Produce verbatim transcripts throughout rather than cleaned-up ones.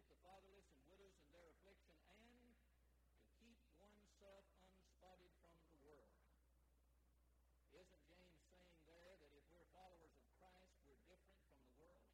visit the fatherless and widows in their affliction, and to keep oneself unspotted from the world. Isn't James saying there that if we're followers of Christ, we're different from the world?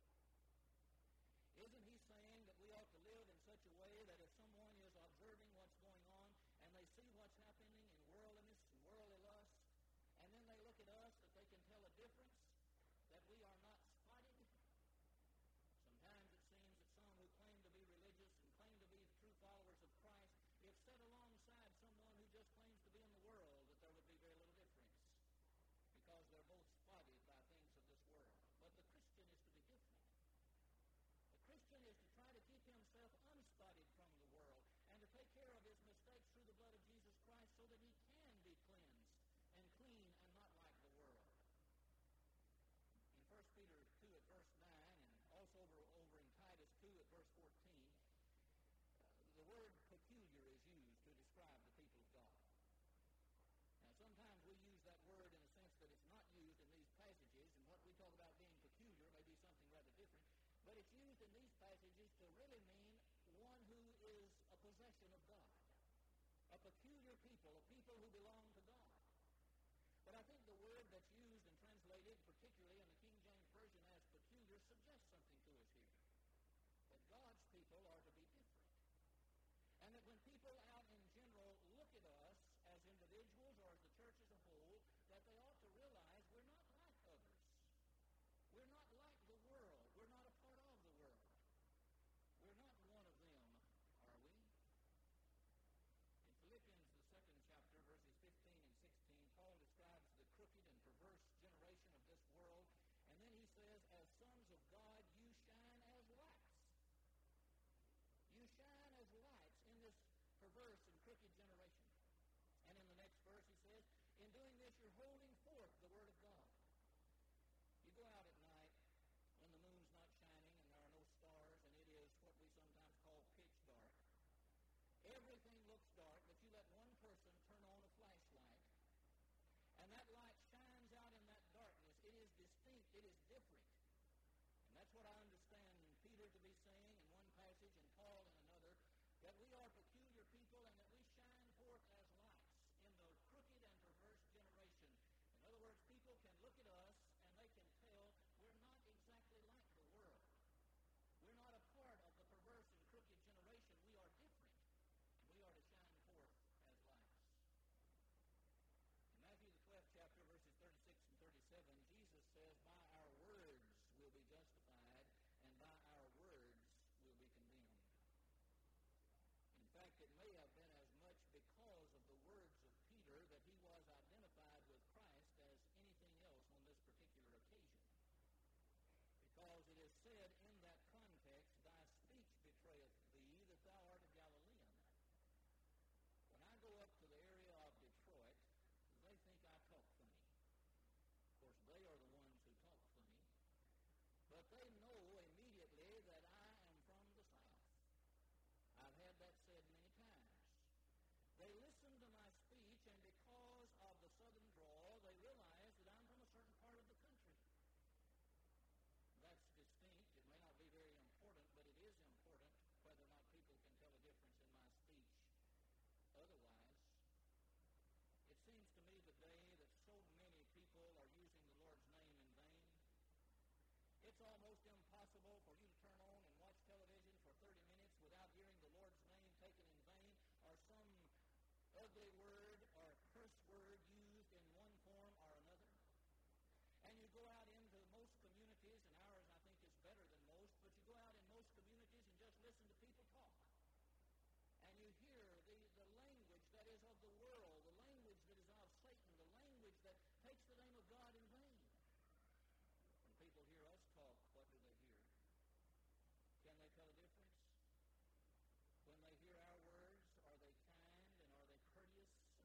Isn't he saying that we ought to live in such a way that if someone is observing what's going on and they see what's happening in worldliness and worldly lust, and then they look at us, that they can tell a difference, that we are not spotted? Sometimes it seems that some who claim to be religious and claim to be true followers of Christ, if set alongside someone who just claims to be in the world, that there would be very little difference, because they're both spotted by things of this world. But the Christian is to be different. The Christian is to try to keep himself unspotted from the world and to take care of his mistakes through the blood of Jesus Christ so that he can be cleansed and clean and not like the world. In First Peter two at verse nine, and also over, over in Titus two at verse fourteen, uh, the word peculiar is used to describe the people of God. Now, sometimes we use that word in a sense that it's not used in these passages, and what we talk about being peculiar may be something rather different, but it's used in these passages to really mean one who is a possession of God, a peculiar people, a people who belong to God. But I think the word that's used and translated, particularly in the King James Version as peculiar, suggests something to us here, that God's people are to be different. And that when people out in general look at us as individuals or as the church as a whole, that they ought to realize we're not like others. We're not like the world. We're not a part of the world. We're not one of them, are we? In Philippians, the second chapter, verses fifteen and sixteen, Paul describes the crooked and perverse generation of this world, and then he says, as sons of God, you shine as lights. You shine as lights in this perverse and crooked generation. And in the next verse he says, in doing this you're holding forth the Word of God. You go out at night when the moon's not shining and there are no stars, and it is what we sometimes call pitch dark. Everything looks dark, but you let one person turn on a flashlight, and that light shines out in that darkness. It is distinct. It is different. And that's what I understand Peter to be saying in one passage and Paul in another, that we are peculiar people and that we shine forth as lights in the crooked and perverse generation. In other words, people can look at us and they can tell we're not exactly like the world. We're not a part of the perverse and crooked generation. We are different, and we are to shine forth as lights. In Matthew the twelfth chapter, verses thirty-six and thirty-seven, Jesus says, by our words we'll be justified, and by our words we'll be condemned. In fact, it may have been as much because of the words of Peter that he was identified with Christ as anything else on this particular occasion. Because it is said in that context, thy speech betrayeth thee that thou art a Galilean. When I go up to the area of Detroit, they think I talk funny. Of course, they are the ones who talk funny. But they know immediately that I am from the South. I've had that said many times. They listen to my speech, and because of the Southern drawl, they realize that I'm from a certain part of the country. That's distinct. It may not be very important, but it is important whether or not people can tell a difference in my speech. Otherwise, it seems to me today that so many people are using the Lord's name in vain. It's almost impossible for you to turn on and watch television for thirty minutes without hearing the Lord's name taken in vain, or some ugly word or curse word used in one form or another. And you go out into most communities, and ours I think is better than most, but you go out in most communities and just listen to people talk. And you hear the, the language that is of the world, the language that is of Satan, the language that takes the name of God in vain. When people hear us talk, what do they hear? Can they tell a difference? When they hear our words, are they kind and are they courteous?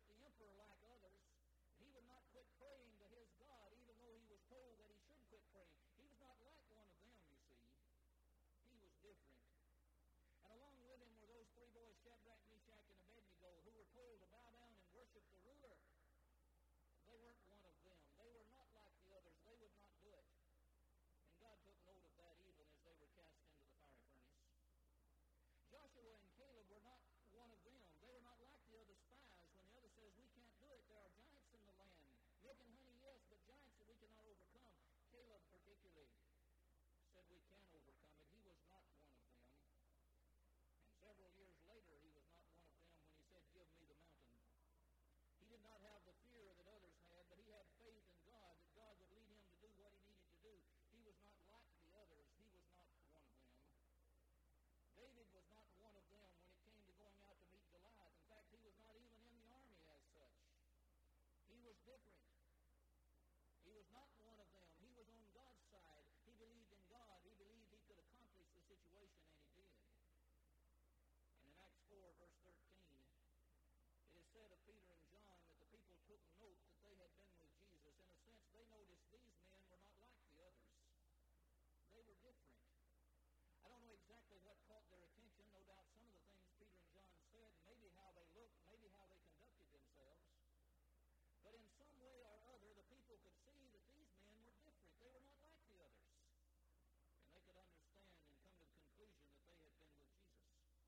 worship the emperor like others. He would not quit praying to his God, even though he was told that he should quit praying. He was not like one of them, you see. He was different. And along with him were those three boys, Shadrach, Meshach, and Abednego, who were told to bow down and worship the ruler. They weren't one of them. They were not like the others. They would not do it. And God took note of that even as they were cast into the fiery furnace. Joshua and Caleb were not one of them. They were not like the other spies when the other says, we can't do it. There are giants in the land. Milk and honey, yes, but giants that we cannot overcome. Caleb particularly said we can overcome it. He was not one of them. And several years later, he was not one of them when he said, give me the mountain. He did not have the fear that others had, but he had faith in God, that God would lead him to do what he needed to do. He was not like the others. He was not one of them. David was not one of them when it came to going out to meet Goliath. In fact, he was not even in the army as such. He was different. He was not one of them. He was on God's side. He believed in God. He believed he could accomplish the situation, and he did. And in Acts four, verse thirteen, it is said of Peter and John that the people took note that they had been with Jesus. In a sense, they noticed these men were not like the others. They were different. I don't know exactly what caught their attention. No doubt some of the things Peter and John said, maybe how they looked, maybe how they conducted themselves. But in some way or other, the people could see that these men were different. They were not like the others. And they could understand and come to the conclusion that they had been with Jesus.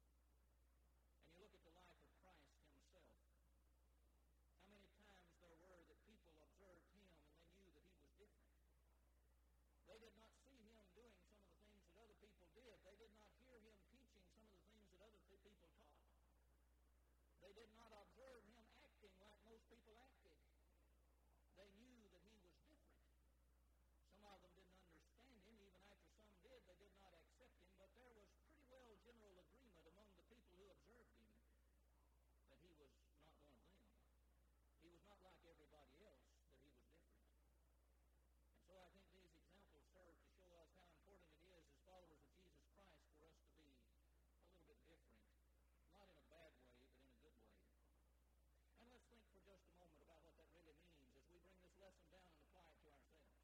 And you look at the life of Christ himself. How many times there were that people observed him and they knew that he was different. They did not see him doing some of the things that other people did. They did not hear him teaching some of the things that other people taught. They did not observe him acting like most people acted. They knew that he was different. Some of them didn't understand him. Even after some did, they did not accept him. But there was pretty well general agreement among the people who observed him that he was not one of them. He was not like everybody else, that he was different. And so I think these examples serve to show us how important it is as followers of Jesus Christ for us to be a little bit different. Not in a bad way, but in a good way. And let's think for just a moment about what that really means as we bring this lesson down and apply it to ourselves.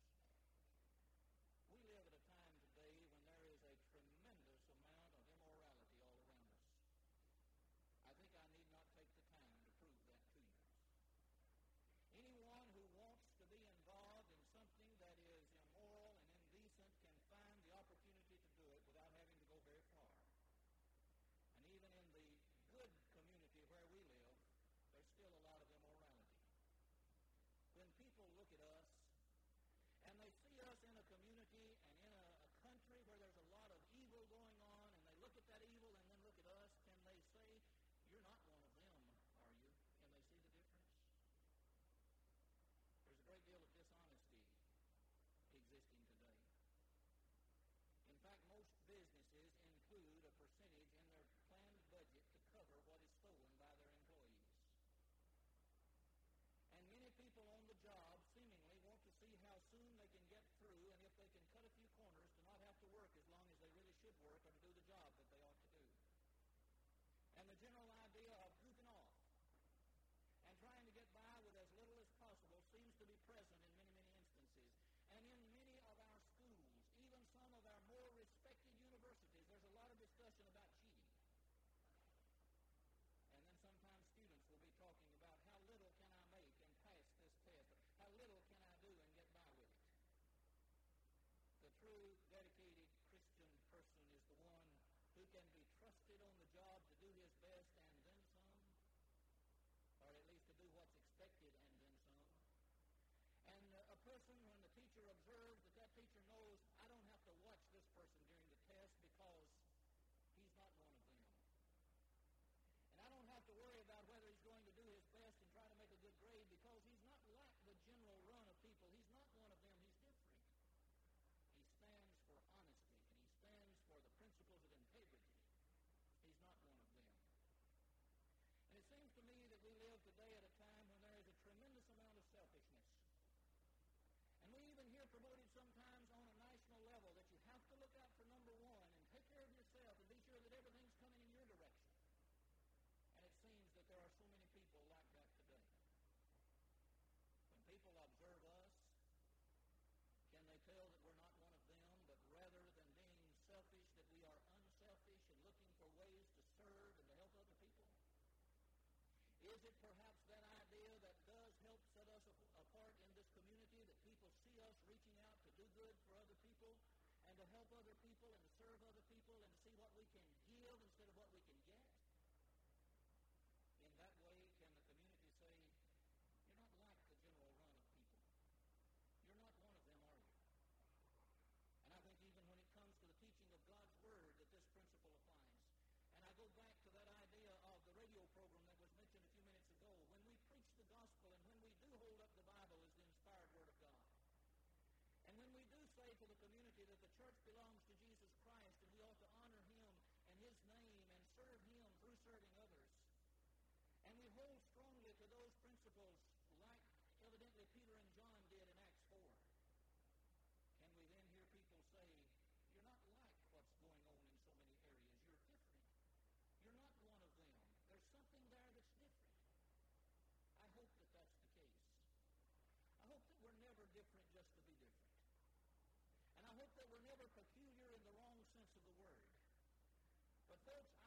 We live at a time today when there is a tremendous amount of immorality all around us. I think I need not take the time to prove that to you. Anyone who wants to be involved in something that is immoral and indecent can find the opportunity to do it without having to go very far. And even in the good community where we live, there's still a lot of immorality. When people look at us and they see us in a community and in a, a country where there's a lot of evil going on, and they look at that evil and then look at us, can they say, you're not one of them, are you? Can they see the difference? There's a great deal of dishonesty existing today. In fact, most businesses include a percentage in their planned budget to cover what is stolen by their employees. And many people on the job seemingly want to see how soon they can get through, and if they can cut a few corners to not have to work as long as they really should work or to do the job that they ought to do. And the general idea of goofing off and trying to get by with as little as possible seems to be present in many, many instances. And in many of our schools, even some of our more respected universities, there's a lot of discussion about cheating. And then sometimes students will be talking about how little can I make and pass this test, or how little can I do and get by with it. The true, dedicated Christian person is the one who can be trusted on the job to do his best and Is it perhaps that idea that does help set us apart in this community, that people see us reaching out to do good for other people and to help other people and to serve other people and to see what we can give instead of what we can get? In that way, can the community say, you're not like the general run of people. You're not one of them, are you? And I think even when it comes to the teaching of God's Word that this principle applies. And I go back to that idea of the radio program that was mentioned a few minutes ago. When we preach the gospel and when we do hold up the Bible as the inspired Word of God, and when we do say to the community that the church belongs to Jesus Christ and we ought to honor Him and His name and serve Him through serving others, and we hold strongly to those principles like evidently Peter and John did in Acts four, can we then hear people say, you're not like what's going on in so many areas. You're different. You're not one of them. There's something there that's different. I hope that that's the case. I hope that we're never different just to be different. And I hope that we're never peculiar in the wrong sense of the word. But folks,